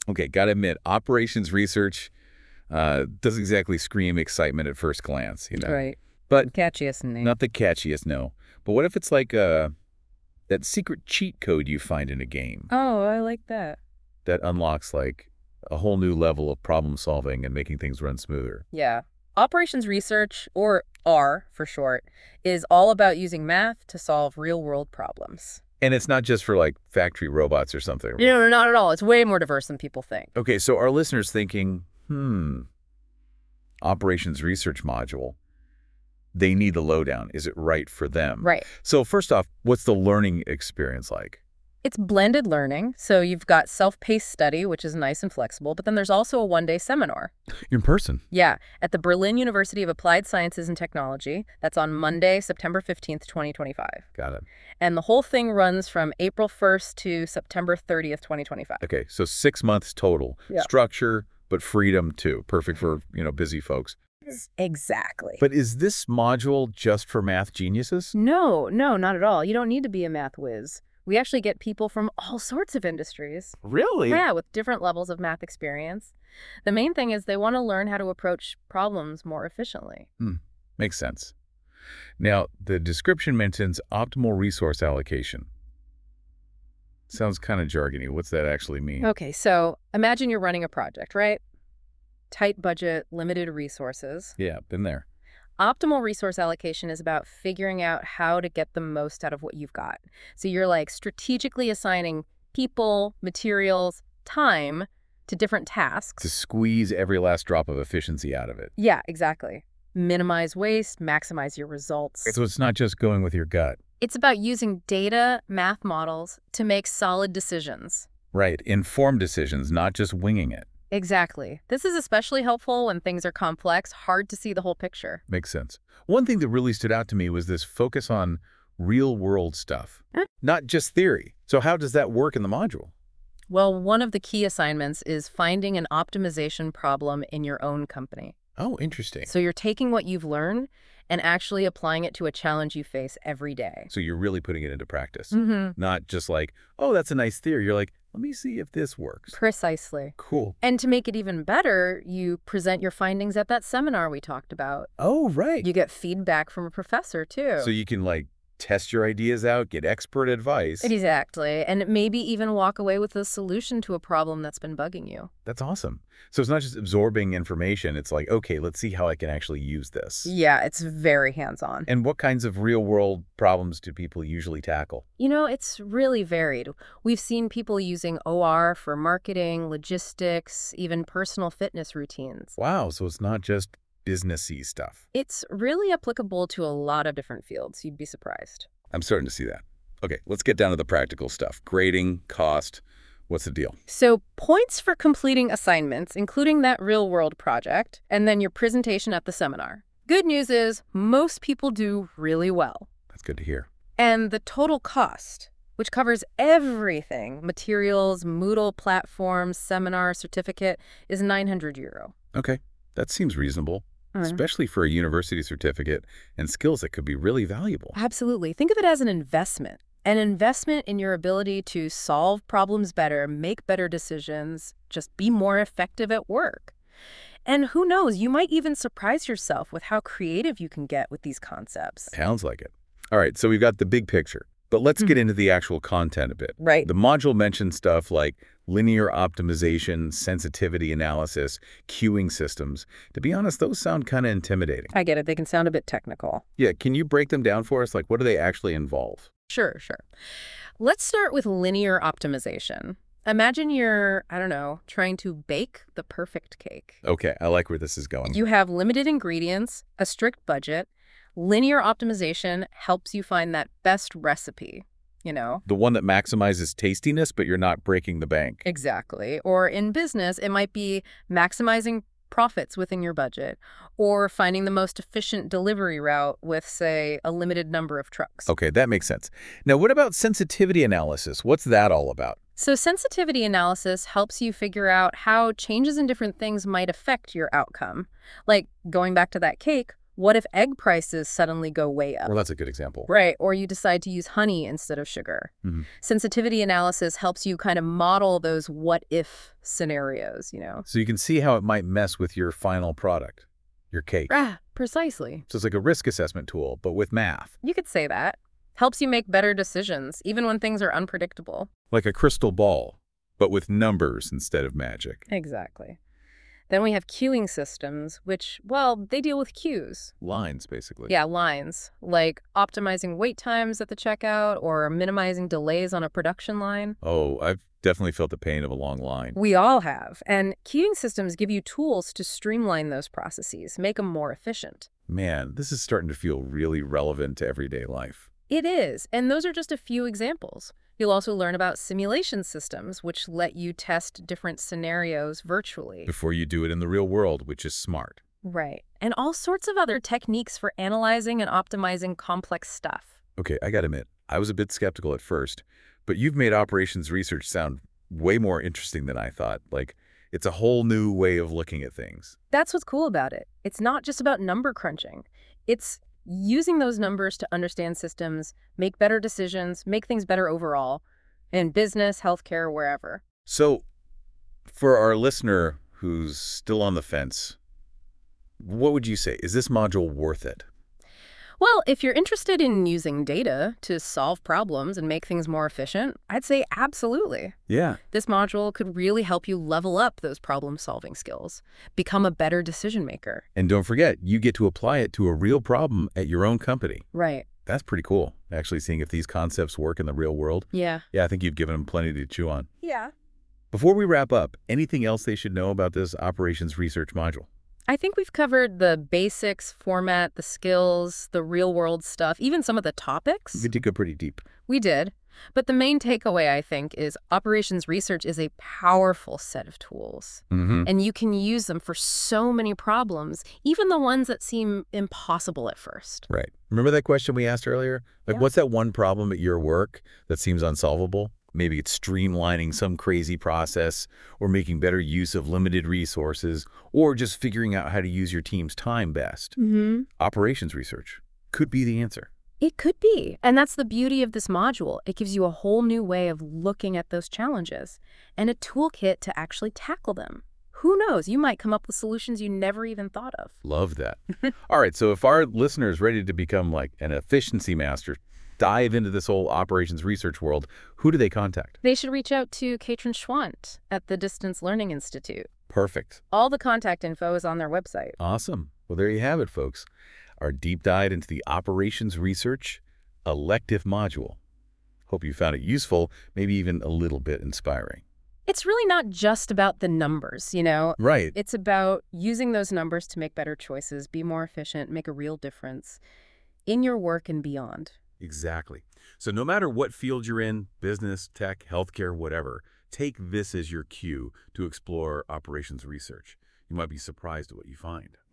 Okay, gotta admit, operations research doesn't exactly scream excitement at first glance, you know. Right. But Catchiest name. not the catchiest, no. But what if it's like that secret cheat code you find in a game Oh, I like that. that unlocks like a whole new level of problem solving and making things run smoother? Yeah. Operations research, or R for short, is all about using math to solve real-world problems. And it's not just for like factory robots or something. No, not at all. It's way more diverse than people think. Okay, so our listeners thinking, operations research module, they need the lowdown. Is it right for them? Right. So first off, what's the learning experience like? It's blended learning, so you've got self-paced study, which is nice and flexible, but then there's also a one-day seminar. In person. Yeah, at the Berlin University of Applied Sciences and Technology. That's on Monday, September 15th, 2025. Got it. And the whole thing runs from April 1st to September 30th, 2025. Okay, so 6 months total. Yeah. Structure, but freedom too. Perfect for, busy folks. Exactly. But is this module just for math geniuses? No, not at all. You don't need to be a math whiz. We actually get people from all sorts of industries. Really? Yeah, with different levels of math experience. The main thing is they want to learn how to approach problems more efficiently. Makes sense. Now, the description mentions optimal resource allocation. Sounds kind of jargony. What's that actually mean? Okay, so imagine you're running a project, right? Tight budget, limited resources. Yeah, been there. Optimal resource allocation is about figuring out how to get the most out of what you've got. So you're like strategically assigning people, materials, time to different tasks. To squeeze every last drop of efficiency out of it. Yeah, exactly. Minimize waste, maximize your results. So it's not just going with your gut. It's about using data, math models to make solid decisions. Right. Informed decisions, not just winging it. Exactly. This is especially helpful when things are complex, hard to see the whole picture. Makes sense. One thing that really stood out to me was this focus on real-world stuff, not just theory. So how does that work in the module? Well, one of the key assignments is finding an optimization problem in your own company. Oh, interesting. So you're taking what you've learned and actually applying it to a challenge you face every day. So you're really putting it into practice, Mm-hmm. not just like, oh, that's a nice theory. You're like, let me see if this works. Precisely. Cool. And to make it even better, you present your findings at that seminar we talked about. Oh, right. You get feedback from a professor, too. So you can like test your ideas out, get expert advice. Exactly. And maybe even walk away with a solution to a problem that's been bugging you. That's awesome. So it's not just absorbing information. It's like, okay, let's see how I can actually use this. Yeah, it's very hands-on. And what kinds of real-world problems do people usually tackle? You know, it's really varied. We've seen people using OR for marketing, logistics, even personal fitness routines. Wow, so it's not just businessy stuff. It's really applicable to a lot of different fields. You'd be surprised. I'm starting to see that. Okay, let's get down to the practical stuff. Grading, cost, what's the deal? So points for completing assignments, including that real-world project, and then your presentation at the seminar. Good news is most people do really well. That's good to hear. And the total cost, which covers everything, materials, Moodle platforms, seminar, certificate, is €900. Okay, that seems reasonable, especially for a university certificate and skills that could be really valuable. Absolutely. Think of it as an investment in your ability to solve problems better, make better decisions, just be more effective at work. And who knows, you might even surprise yourself with how creative you can get with these concepts. Sounds like it. All right, so we've got the big picture, but let's get into the actual content a bit. Right. The module mentions stuff like linear optimization, sensitivity analysis, queuing systems. To be honest, those sound kind of intimidating. I get it. They can sound a bit technical. Yeah, can you break them down for us? Like, what do they actually involve? Sure. Let's start with linear optimization. Imagine you're, I don't know, trying to bake the perfect cake. Okay, I like where this is going. You have limited ingredients, a strict budget. Linear optimization helps you find that best recipe, The one that maximizes tastiness, but you're not breaking the bank. Exactly. Or in business, it might be maximizing profits within your budget or finding the most efficient delivery route with, say, a limited number of trucks. Okay, that makes sense. Now, what about sensitivity analysis? What's that all about? So sensitivity analysis helps you figure out how changes in different things might affect your outcome. Like, going back to that cake, What if egg prices suddenly go way up? Well, that's a good example. Right, or you decide to use honey instead of sugar. Mhm. Sensitivity analysis helps you kind of model those what-if scenarios, So you can see how it might mess with your final product, your cake. Precisely. So it's like a risk assessment tool, but with math. You could say that. Helps you make better decisions, even when things are unpredictable. Like a crystal ball, but with numbers instead of magic. Exactly. Then we have queuing systems, which, well, they deal with queues. Lines, basically. Yeah, lines, like optimizing wait times at the checkout or minimizing delays on a production line. Oh, I've definitely felt the pain of a long line. We all have. And queuing systems give you tools to streamline those processes, make them more efficient. Man, this is starting to feel really relevant to everyday life. It is, and those are just a few examples. You'll also learn about simulation systems, which let you test different scenarios virtually. Before you do it in the real world, which is smart. Right. And all sorts of other techniques for analyzing and optimizing complex stuff. Okay, I gotta admit, I was a bit skeptical at first, but you've made operations research sound way more interesting than I thought. Like, it's a whole new way of looking at things. That's what's cool about it. It's not just about number crunching. It's using those numbers to understand systems, make better decisions, make things better overall, in business, healthcare, wherever. So, for our listener who's still on the fence, what would you say? Is this module worth it? Well, if you're interested in using data to solve problems and make things more efficient, I'd say absolutely. Yeah. This module could really help you level up those problem-solving skills, become a better decision maker. And don't forget, you get to apply it to a real problem at your own company. Right. That's pretty cool, actually seeing if these concepts work in the real world. Yeah. Yeah, I think you've given them plenty to chew on. Yeah. Before we wrap up, anything else they should know about this operations research module? I think we've covered the basics, format, the skills, the real-world stuff, even some of the topics. We did go pretty deep. We did. But the main takeaway, I think, is operations research is a powerful set of tools. And you can use them for so many problems, even the ones that seem impossible at first. Right. Remember that question we asked earlier? Like, Yeah. what's that one problem at your work that seems unsolvable? Maybe it's streamlining some crazy process, or making better use of limited resources, or just figuring out how to use your team's time best. Operations research could be the answer. It could be. And that's the beauty of this module. It gives you a whole new way of looking at those challenges and a toolkit to actually tackle them. Who knows? You might come up with solutions you never even thought of. Love that. All right, so if our listener is ready to become like an efficiency master, dive into this whole operations research world, who do they contact? They should reach out to Katrin Schwant at the Distance Learning Institute. Perfect. All the contact info is on their website. Awesome. Well, there you have it, folks. Our deep dive into the operations research elective module. Hope you found it useful, maybe even a little bit inspiring. It's really not just about the numbers, Right. It's about using those numbers to make better choices, be more efficient, make a real difference in your work and beyond. Exactly. So no matter what field you're in, business, tech, healthcare, whatever, take this as your cue to explore operations research. You might be surprised at what you find.